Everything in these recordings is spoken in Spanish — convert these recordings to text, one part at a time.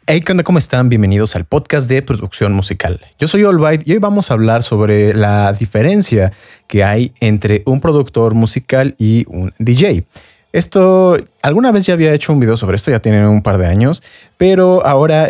Hey, ¿qué onda? ¿Cómo están? Bienvenidos al podcast de producción musical. Yo soy Allbyte y hoy vamos a hablar sobre la diferencia que hay entre un productor musical y un DJ. Esto, alguna vez ya había hecho un video sobre esto, ya tiene un par de años, pero ahora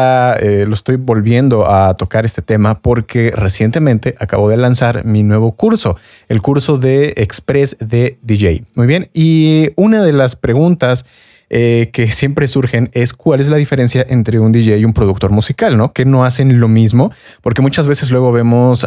lo estoy volviendo a tocar este tema porque recientemente acabo de lanzar mi nuevo curso, el curso de Express de DJ. Muy bien, y una de las preguntas que siempre surgen es cuál es la diferencia entre un DJ y un productor musical, ¿no? Que no hacen lo mismo, porque muchas veces luego vemos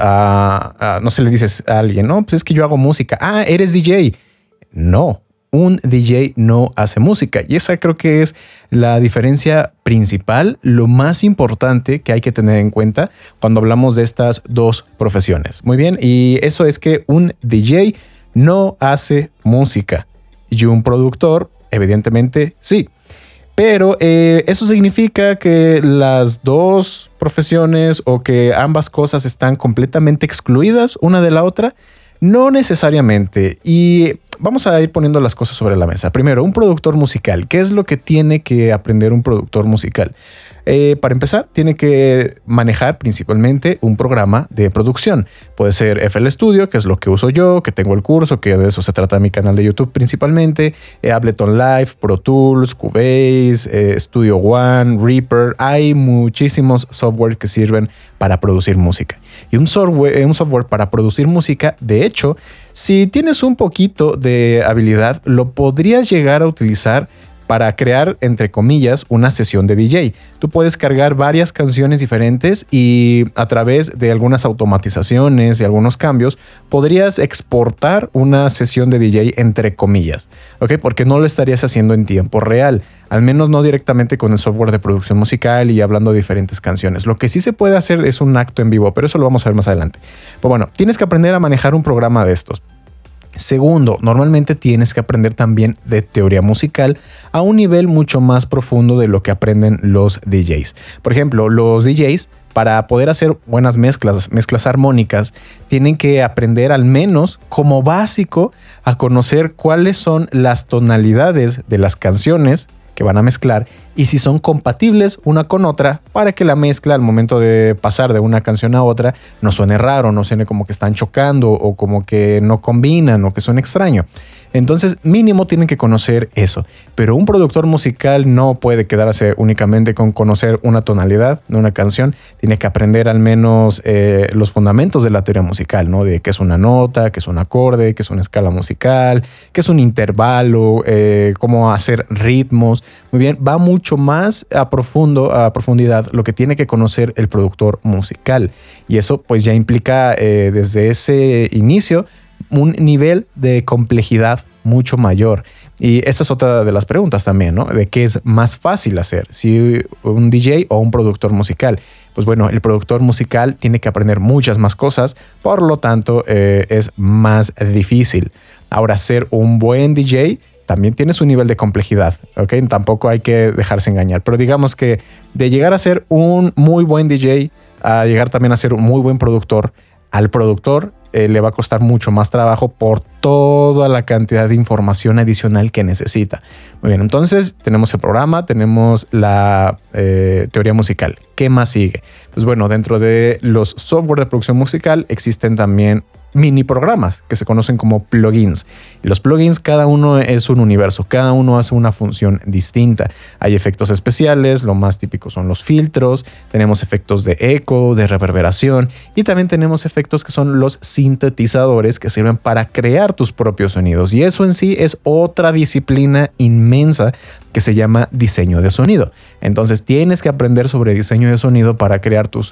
no se le dices a alguien, no, pues es que yo hago música. Ah, eres DJ. No, un DJ no hace música y esa creo que es la diferencia principal, lo más importante que hay que tener en cuenta cuando hablamos de estas dos profesiones. Muy bien, y eso es que un DJ no hace música y un productor evidentemente sí, pero eso significa que las dos profesiones o que ambas cosas están completamente excluidas una de la otra. No necesariamente. Y vamos a ir poniendo las cosas sobre la mesa. Primero, un productor musical. ¿Qué es lo que tiene que aprender un productor musical? Para empezar, tiene que manejar principalmente un programa de producción. Puede ser FL Studio, que es lo que uso yo, que tengo el curso, que de eso se trata mi canal de YouTube principalmente. Ableton Live, Pro Tools, Cubase, Studio One, Reaper. Hay muchísimos software que sirven para producir música. Y un software para producir música, de hecho, si tienes un poquito de habilidad, lo podrías llegar a utilizar para crear, entre comillas, una sesión de DJ. Tú puedes cargar varias canciones diferentes y a través de algunas automatizaciones y algunos cambios podrías exportar una sesión de DJ entre comillas, ¿ok? Porque no lo estarías haciendo en tiempo real, al menos no directamente con el software de producción musical y hablando de diferentes canciones. Lo que sí se puede hacer es un acto en vivo, pero eso lo vamos a ver más adelante. Pero bueno, tienes que aprender a manejar un programa de estos. Segundo, normalmente tienes que aprender también de teoría musical a un nivel mucho más profundo de lo que aprenden los DJs. Por ejemplo, los DJs, para poder hacer buenas mezclas armónicas, tienen que aprender al menos como básico a conocer cuáles son las tonalidades de las canciones que van a mezclar y si son compatibles una con otra para que la mezcla al momento de pasar de una canción a otra no suene raro, no suene como que están chocando o como que no combinan o que suene extraño. Entonces mínimo tienen que conocer eso, pero un productor musical no puede quedarse únicamente con conocer una tonalidad de una canción, tiene que aprender al menos los fundamentos de la teoría musical, ¿no? De qué es una nota, qué es un acorde, qué es una escala musical, qué es un intervalo, cómo hacer ritmos. Muy bien, va mucho más a profundidad lo que tiene que conocer el productor musical y eso pues ya implica desde ese inicio un nivel de complejidad mucho mayor. Y esa es otra de las preguntas también, ¿no? De qué es más fácil hacer, si un DJ o un productor musical. Pues bueno, el productor musical tiene que aprender muchas más cosas, por lo tanto es más difícil. Ahora, ser un buen DJ también tiene su nivel de complejidad, ¿ok? Tampoco hay que dejarse engañar. Pero digamos que de llegar a ser un muy buen DJ a llegar también a ser un muy buen productor, al productor le va a costar mucho más trabajo por toda la cantidad de información adicional que necesita. Muy bien, entonces tenemos el programa, tenemos la teoría musical. ¿Qué más sigue? Pues bueno, dentro de los software de producción musical existen también mini programas que se conocen como plugins. Y los plugins, cada uno es un universo, cada uno hace una función distinta. Hay efectos especiales, lo más típico son los filtros, tenemos efectos de eco, de reverberación y también tenemos efectos que son los sintetizadores que sirven para crear tus propios sonidos. Y eso en sí es otra disciplina inmensa que se llama diseño de sonido. Entonces tienes que aprender sobre diseño de sonido para crear tus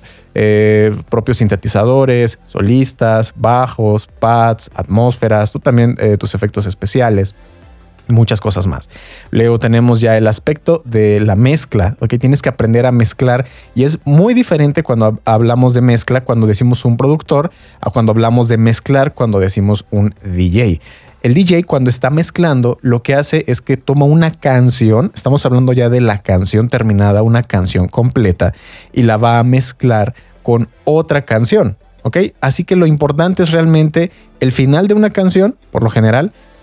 propios sintetizadores, solistas, bajos, pads, atmósferas, tú también tus efectos especiales. Muchas cosas más. Luego tenemos ya el aspecto de la mezcla, ¿ok? Tienes que aprender a mezclar y es muy diferente cuando hablamos de mezcla cuando decimos un productor a cuando hablamos de mezclar cuando decimos un DJ. El DJ cuando está mezclando lo que hace es que toma una canción, estamos hablando ya de la canción terminada, una canción completa y la va a mezclar con otra canción, ¿ok? Así que lo importante es realmente el final de una canción, por lo general,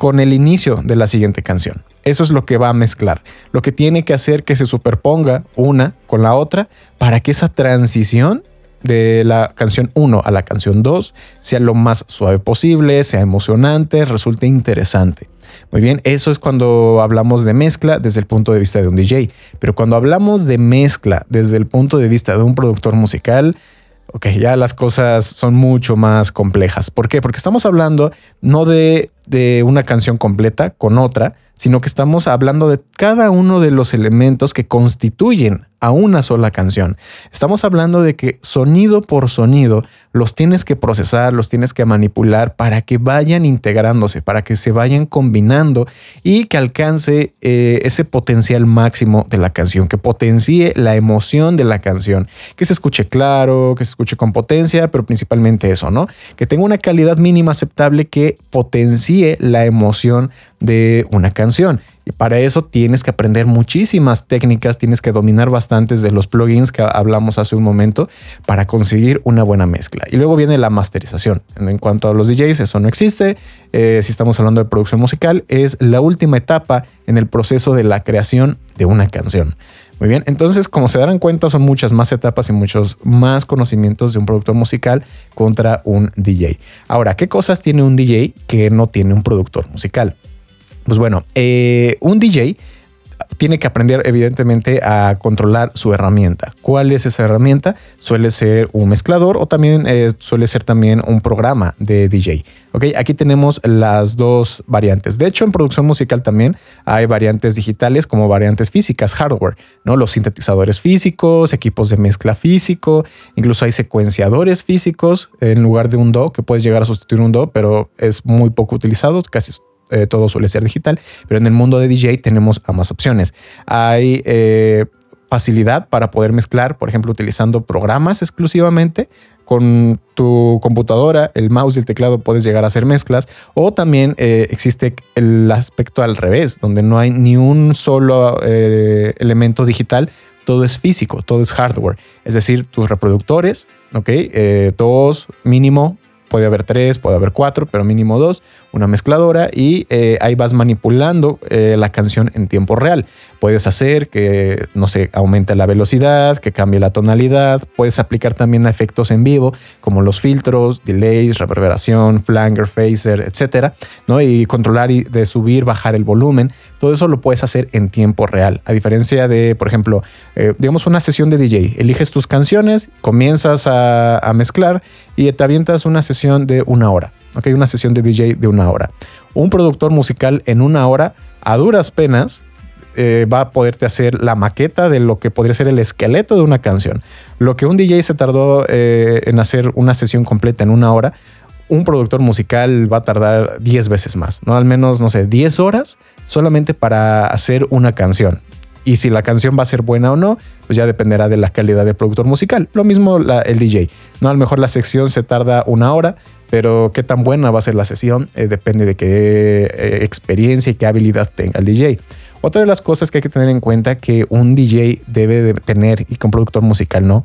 con el inicio de la siguiente canción. Eso es lo que va a mezclar. Lo que tiene que hacer que se superponga una con la otra para que esa transición de la canción 1 a la canción 2 sea lo más suave posible, sea emocionante, resulte interesante. Muy bien, eso es cuando hablamos de mezcla desde el punto de vista de un DJ. Pero cuando hablamos de mezcla desde el punto de vista de un productor musical, ok, ya las cosas son mucho más complejas. ¿Por qué? Porque estamos hablando no de una canción completa con otra, sino que estamos hablando de cada uno de los elementos que constituyen a una sola canción. Estamos hablando de que sonido por sonido los tienes que procesar, los tienes que manipular para que vayan integrándose, para que se vayan combinando y que alcance ese potencial máximo de la canción, que potencie la emoción de la canción, que se escuche claro, que se escuche con potencia, pero principalmente eso, ¿no? Que tenga una calidad mínima aceptable que potencie la emoción de una canción. Y para eso tienes que aprender muchísimas técnicas, tienes que dominar bastantes de los plugins que hablamos hace un momento para conseguir una buena mezcla. Y luego viene la masterización. En cuanto a los DJs, eso no existe. Si estamos hablando de producción musical, es la última etapa en el proceso de la creación de una canción. Muy bien, entonces como se darán cuenta son muchas más etapas y muchos más conocimientos de un productor musical contra un DJ. Ahora, ¿qué cosas tiene un DJ que no tiene un productor musical? Pues bueno, un DJ tiene que aprender evidentemente a controlar su herramienta. ¿Cuál es esa herramienta? Suele ser un mezclador o también suele ser también un programa de DJ. Okay, aquí tenemos las dos variantes. De hecho, en producción musical también hay variantes digitales como variantes físicas, hardware, ¿no? Los sintetizadores físicos, equipos de mezcla físico, incluso hay secuenciadores físicos en lugar de un DAW que puedes llegar a sustituir un DAW, pero es muy poco utilizado, casi todo suele ser digital, pero en el mundo de DJ tenemos ambas opciones. Hay facilidad para poder mezclar, por ejemplo, utilizando programas exclusivamente. Con tu computadora, el mouse y el teclado puedes llegar a hacer mezclas, o también existe el aspecto al revés, donde no hay ni un solo elemento digital, todo es físico, todo es hardware. Es decir, tus reproductores, dos mínimo, puede haber 3, puede haber 4, pero mínimo 2, una mezcladora y ahí vas manipulando la canción en tiempo real. Puedes hacer que, no sé, aumente la velocidad, que cambie la tonalidad. Puedes aplicar también efectos en vivo, como los filtros, delays, reverberación, flanger, phaser, etcétera, ¿no? Y controlar y de subir, bajar el volumen. Todo eso lo puedes hacer en tiempo real. A diferencia de, por ejemplo, digamos una sesión de DJ. Eliges tus canciones, comienzas a mezclar y te avientas una sesión de 1 hora. Okay, una sesión de DJ de 1 hora. Un productor musical en 1 hora, a duras penas, va a poderte hacer la maqueta de lo que podría ser el esqueleto de una canción. Lo que un DJ se tardó en hacer una sesión completa en 1 hora, un productor musical va a tardar 10 veces más, ¿no? Al menos, no sé, 10 horas solamente para hacer una canción. Y si la canción va a ser buena o no, pues ya dependerá de la calidad del productor musical. Lo mismo el DJ, ¿no? A lo mejor la sección se tarda 1 hora, pero qué tan buena va a ser la sesión depende de qué experiencia y qué habilidad tenga el DJ. Otra de las cosas que hay que tener en cuenta que un DJ debe de tener y que un productor musical no,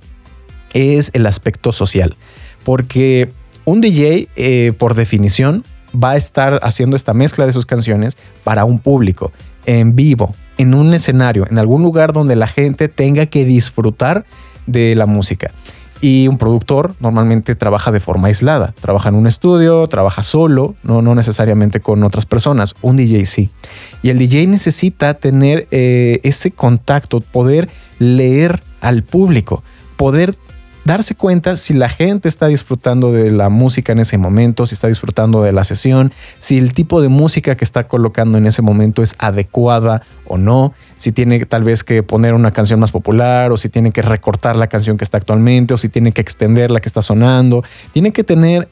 es el aspecto social. Porque un DJ, por definición, va a estar haciendo esta mezcla de sus canciones para un público, en vivo, en un escenario, en algún lugar donde la gente tenga que disfrutar de la música. Y un productor normalmente trabaja de forma aislada, trabaja en un estudio, trabaja solo, no necesariamente con otras personas. Un DJ sí. Y el DJ necesita tener ese contacto, poder leer al público, poder darse cuenta si la gente está disfrutando de la música en ese momento, si está disfrutando de la sesión, si el tipo de música que está colocando en ese momento es adecuada o no, si tiene tal vez que poner una canción más popular o si tiene que recortar la canción que está actualmente o si tiene que extender la que está sonando. Tiene que tener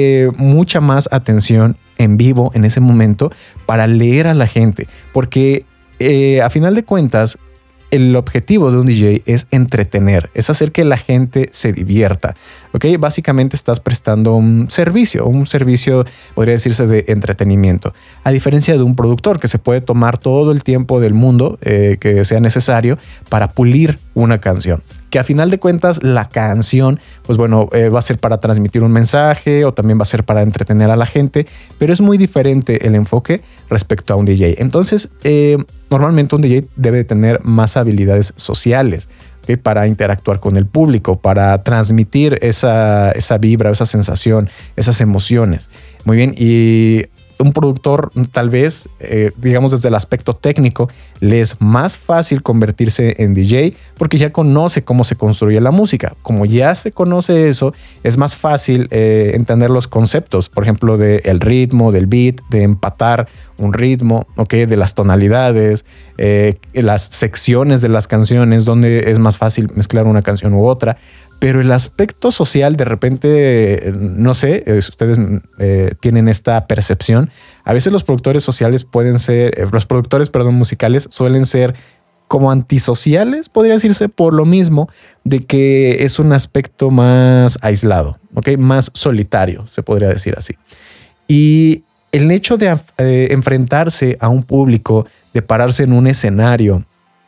mucha más atención en vivo en ese momento para leer a la gente, porque a final de cuentas el objetivo de un DJ es entretener, es hacer que la gente se divierta. ¿Ok? Básicamente estás prestando un servicio podría decirse de entretenimiento. A diferencia de un productor que se puede tomar todo el tiempo del mundo que sea necesario para pulir una canción. Que a final de cuentas la canción, pues bueno, va a ser para transmitir un mensaje o también va a ser para entretener a la gente, pero es muy diferente el enfoque respecto a un DJ. Entonces, normalmente un DJ debe de tener más habilidades sociales, ¿okay? Para interactuar con el público, para transmitir esa vibra, esa sensación, esas emociones. Muy bien, y un productor tal vez, digamos desde el aspecto técnico, le es más fácil convertirse en DJ porque ya conoce cómo se construye la música. Como ya se conoce eso, es más fácil entender los conceptos, por ejemplo, del ritmo, del beat, de empatar un ritmo, ¿okay? De las tonalidades, las secciones de las canciones, donde es más fácil mezclar una canción u otra. Pero el aspecto social, de repente, no sé, ustedes tienen esta percepción. A veces los productores sociales musicales suelen ser como antisociales, podría decirse, por lo mismo de que es un aspecto más aislado, ¿ok? Más solitario, se podría decir así. Y el hecho de enfrentarse a un público, de pararse en un escenario,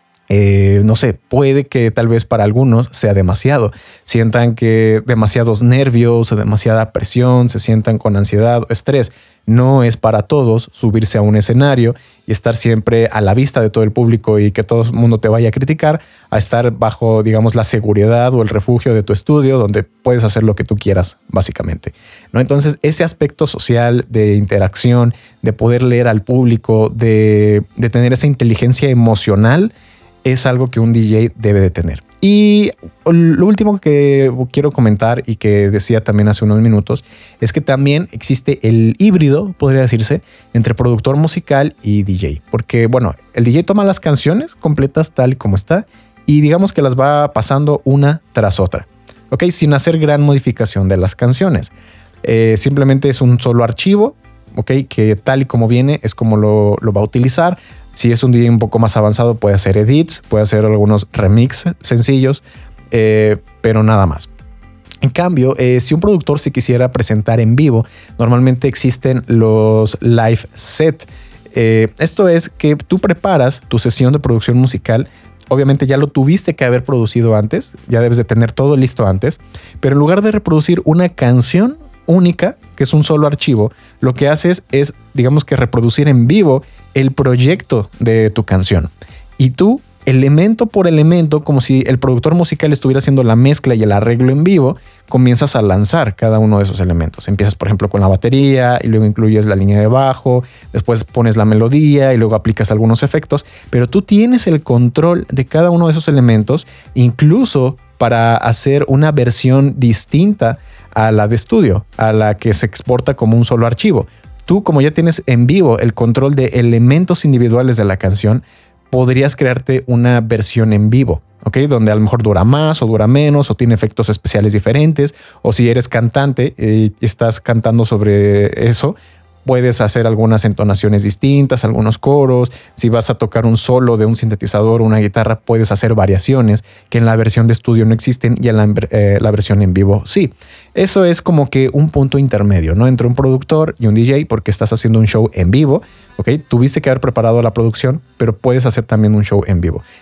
no sé, puede que tal vez para algunos sea demasiado. Sientan que demasiados nervios o demasiada presión, se sientan con ansiedad o estrés. No es para todos subirse a un escenario y estar siempre a la vista de todo el público y que todo el mundo te vaya a criticar, a estar bajo, digamos, la seguridad o el refugio de tu estudio donde puedes hacer lo que tú quieras, básicamente, ¿no? Entonces, ese aspecto social de interacción, de poder leer al público, de tener esa inteligencia emocional, es algo que un DJ debe de tener. Y lo último que quiero comentar y que decía también hace unos minutos es que también existe el híbrido, podría decirse, entre productor musical y DJ. Porque, bueno, el DJ toma las canciones completas tal y como está y digamos que las va pasando una tras otra, ¿ok? Sin hacer gran modificación de las canciones. Simplemente es un solo archivo, ¿ok? Que tal y como viene es como lo va a utilizar. Si es un DJ un poco más avanzado, puede hacer edits, puede hacer algunos remixes sencillos, pero nada más. En cambio, si un productor se quisiera presentar en vivo, normalmente existen los live set. Esto es que tú preparas tu sesión de producción musical. Obviamente ya lo tuviste que haber producido antes, ya debes de tener todo listo antes, pero en lugar de reproducir una canción única, que es un solo archivo, lo que haces es, digamos que reproducir en vivo el proyecto de tu canción. Y tú, elemento por elemento, como si el productor musical estuviera haciendo la mezcla y el arreglo en vivo, comienzas a lanzar cada uno de esos elementos. Empiezas, por ejemplo, con la batería y luego incluyes la línea de bajo, después pones la melodía y luego aplicas algunos efectos, pero tú tienes el control de cada uno de esos elementos, incluso para hacer una versión distinta a la de estudio, a la que se exporta como un solo archivo. Tú, como ya tienes en vivo el control de elementos individuales de la canción, podrías crearte una versión en vivo, ¿ok? Donde a lo mejor dura más o dura menos o tiene efectos especiales diferentes, o si eres cantante y estás cantando sobre eso, puedes hacer algunas entonaciones distintas, algunos coros. Si vas a tocar un solo de un sintetizador o una guitarra, puedes hacer variaciones que en la versión de estudio no existen y en la versión en vivo sí. Eso es como que un punto intermedio, ¿no? Entre un productor y un DJ, porque estás haciendo un show en vivo, ¿ok? Tuviste que haber preparado la producción, pero puedes hacer también un show en vivo.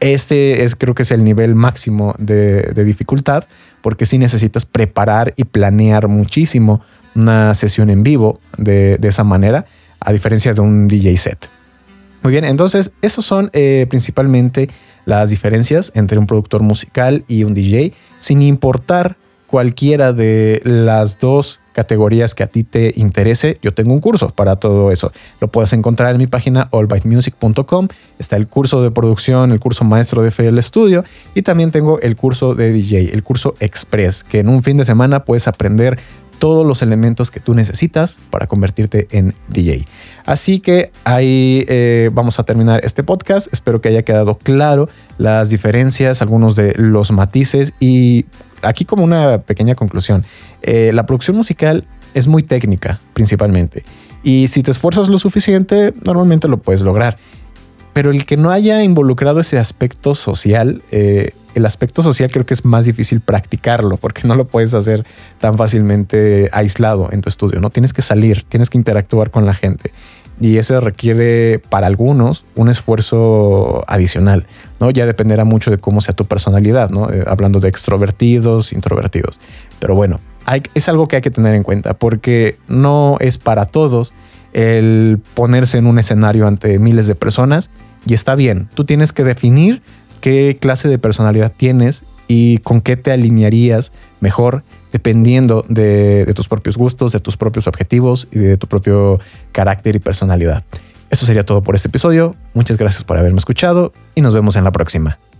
Creo que es el nivel máximo de dificultad, porque sí necesitas preparar y planear muchísimo una sesión en vivo de esa manera, a diferencia de un DJ set. Muy bien, entonces esos son principalmente las diferencias entre un productor musical y un DJ, sin importar cualquiera de las dos categorías que a ti te interese. Yo tengo un curso para todo eso. Lo puedes encontrar en mi página allbytemusic.com. Está el curso de producción, el curso maestro de FL Studio, y también tengo el curso de DJ, el curso Express, que en un fin de semana puedes aprender todos los elementos que tú necesitas para convertirte en DJ. Así que ahí vamos a terminar este podcast. Espero que haya quedado claro las diferencias, algunos de los matices, y aquí como una pequeña conclusión. La producción musical es muy técnica principalmente, y si te esfuerzas lo suficiente, normalmente lo puedes lograr. Pero el que no haya involucrado ese aspecto social, el aspecto social creo que es más difícil practicarlo porque no lo puedes hacer tan fácilmente aislado en tu estudio, ¿no? Tienes que salir, tienes que interactuar con la gente y eso requiere para algunos un esfuerzo adicional, ¿no? Ya dependerá mucho de cómo sea tu personalidad, ¿no? Hablando de extrovertidos, introvertidos. Pero bueno, es algo que hay que tener en cuenta porque no es para todos el ponerse en un escenario ante miles de personas y está bien. Tú tienes que definir qué clase de personalidad tienes y con qué te alinearías mejor dependiendo de tus propios gustos, de tus propios objetivos y de tu propio carácter y personalidad. Eso sería todo por este episodio. Muchas gracias por haberme escuchado y nos vemos en la próxima.